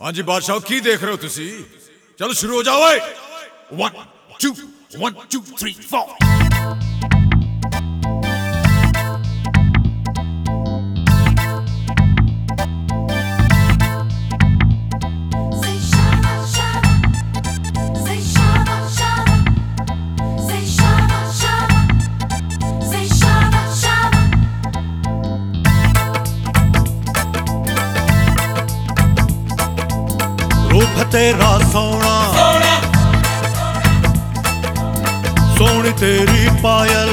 हाँ जी बादशाह की देख रहे हो तुसी? चलो शुरू हो जाओ। 1 2 1 2 3 4 रूप तेरा सोना सोनी तेरी पायल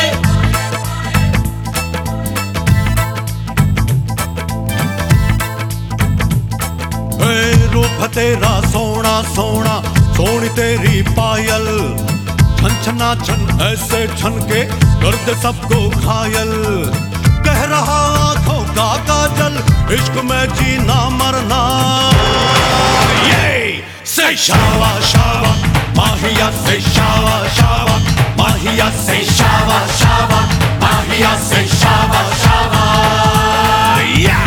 रूप तेरा सोना सोना सोनी तेरी पायल छन छना छन ऐसे छन के कर दे सबको घायल। कह रहा आंखों का काजल इश्क में जीना मरना। Say shawa shawa, Mahia say shawa shawa, Mahia say shawa shawa, Mahia say shawa shawa. Yeah.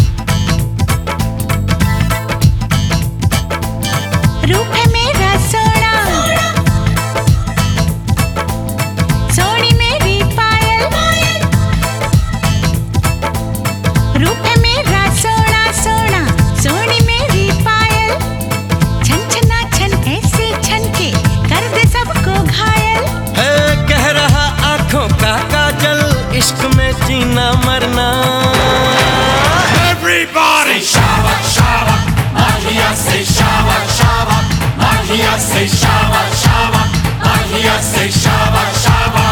रूप है मेरा सोना, सोनी मेरी पायल। रूप है मेरा सोना सोना, सोनी मेरी पायल। छन छना छन ऐसे छन के कर दे सबको घायल। है कह रहा आंखों का काजल इश्क में जीना मरना। Everybody shawa shawa, Mahia say shawa shawa, Mahia say shawa shawa, Mahia say shawa shawa.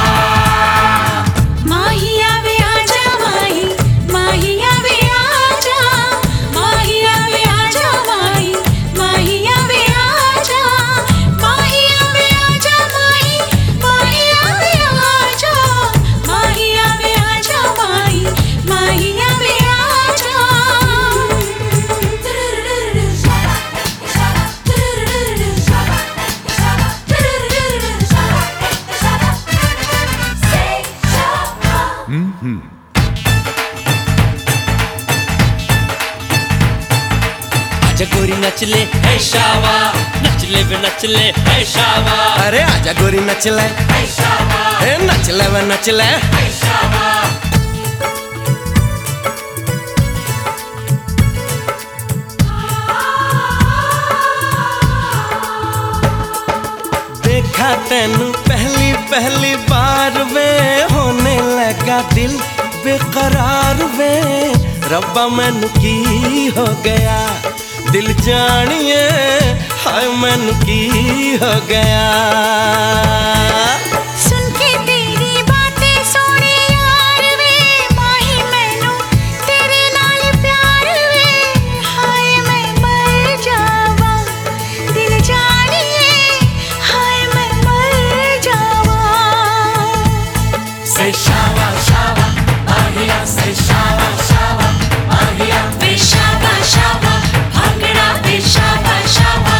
माहिया वे आजा माही, माहिया वे आजा, माहिया वे आजा माही, माहिया वे आजा, माहिया वे आजा माही, माहिया वे आजा, माहिया वे आजा माही, माहिया वे आजा। आजा गोरी नच ले है शावा, नच ले वे नच ले है शावा। अरे आजा गोरी नच ले है शावा, हे नच ले वे नच ले है शावा। देखा तेनू पहली पहली बार वे होने लगा दिल बेकरार वे। रब्बा मैनू की हो गया दिल जानिए, हाय मैनू की हो गया। सुन के तेरी बातें सोने यार वे, माही मैनू तेरे नाल प्यार वे। हाय मैं मर जावा दिल जानिए, हाय मैं मर जावा। Say shawa shawa, Mahia say shawa shawa, Mahia वे शाबा शाबा भांगड़ा वे शाबा शाबा।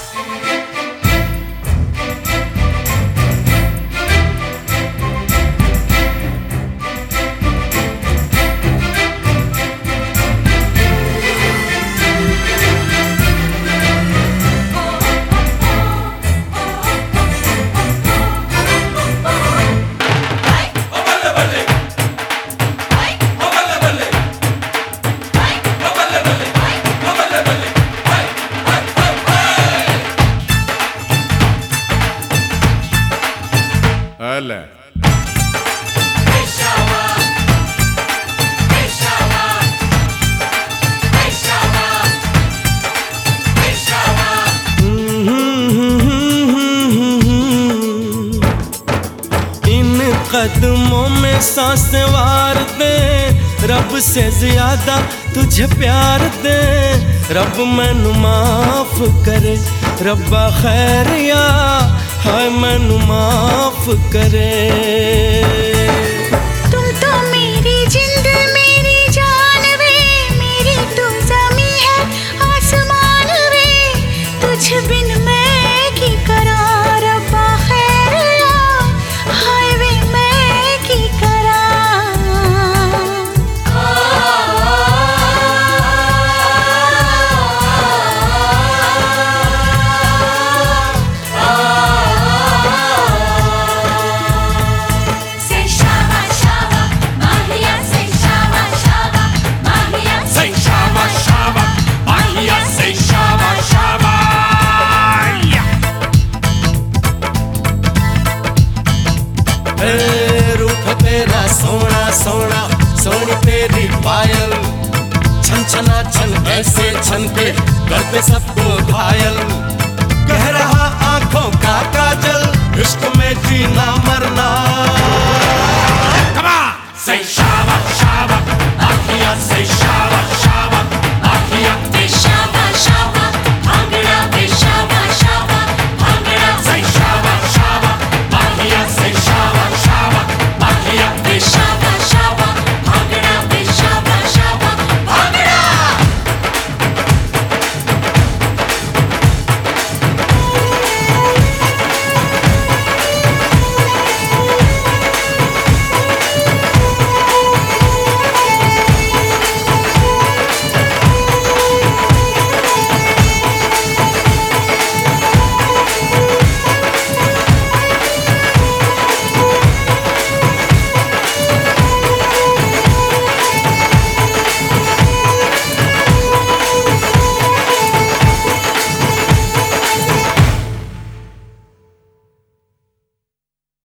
अले इन कदमों में सांस वार दे, रब से ज्यादा तुझे प्यार दे। रब मैनू माफ करे, रब्बा खैरिया हाय मैनू माफ करे। तुम तो मेरी जिंद मेरी जान वे, मेरी तू ज़मीं है आसमान वे। तुझ बिन मैं की करा रब्बा खैरिया, हाय वे मैं की करा। सोना सोनी तेरी पायल, छन छना छन ऐसे छन के करते सबको घायल।